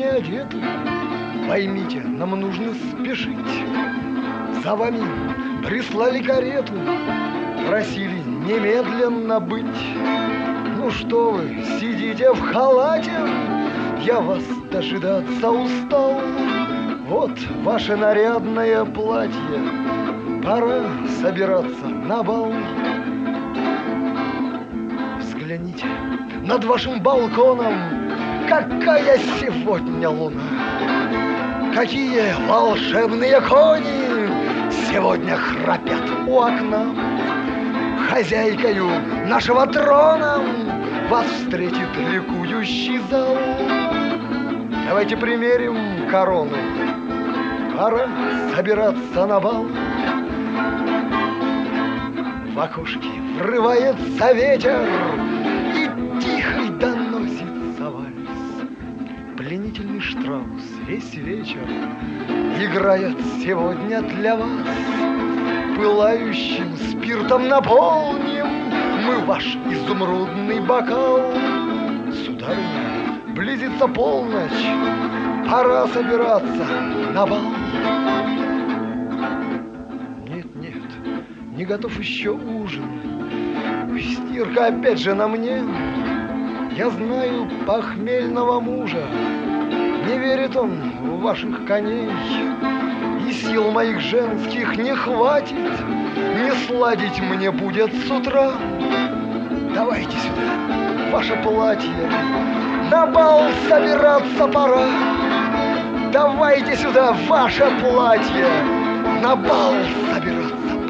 не одеты. Поймите, нам нужно спешить. За вами прислали карету, просили немедленно быть. Ну что вы, сидите в халате? Я вас дожидаться устал. Вот ваше нарядное платье, пора собираться на бал. Взгляните, над вашим балконом какая сегодня луна! Какие волшебные кони сегодня храпят у окна! Хозяйкою нашего трона вас встретит ликующий зал. Давайте примерим корону, пора собираться на бал. В окошке врывается ветер и тихо доносится вальс. Пленительный Штраус весь вечер играет сегодня для вас. Пылающим спиртом наполним мы ваш изумрудный бокал. Сударыня, близится полночь, пора собираться на бал. Нет, не готов еще ужин. Стирка опять же на мне. Я знаю похмельного мужа. Не верит он в ваших коней. И сил моих женских не хватит, не сладить мне будет с утра. Давайте сюда ваше платье, на бал собираться пора. Давайте сюда ваше платье, на бал собираться